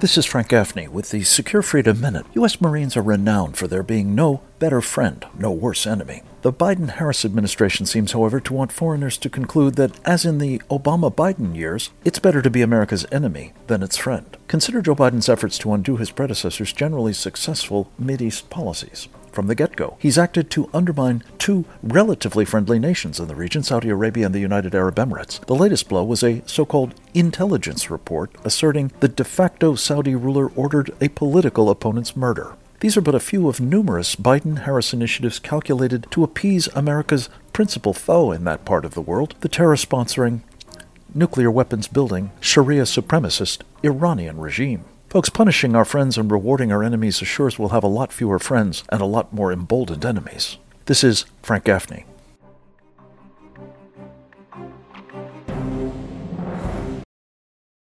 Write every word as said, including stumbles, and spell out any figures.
This is Frank Gaffney with the Secure Freedom Minute. U S Marines are renowned for there being no better friend, no worse enemy. The Biden-Harris administration seems, however, to want foreigners to conclude that, as in the Obama-Biden years, it's better to be America's enemy than its friend. Consider Joe Biden's efforts to undo his predecessor's generally successful Mideast policies. From the get-go, he's acted to undermine two relatively friendly nations in the region, Saudi Arabia and the United Arab Emirates. The latest blow was a so-called intelligence report asserting the de facto Saudi ruler ordered a political opponent's murder. These are but a few of numerous Biden-Harris initiatives calculated to appease America's principal foe in that part of the world, the terror-sponsoring, nuclear weapons-building, Sharia supremacist Iranian regime. Folks, punishing our friends and rewarding our enemies assures we'll have a lot fewer friends and a lot more emboldened enemies. This is Frank Gaffney.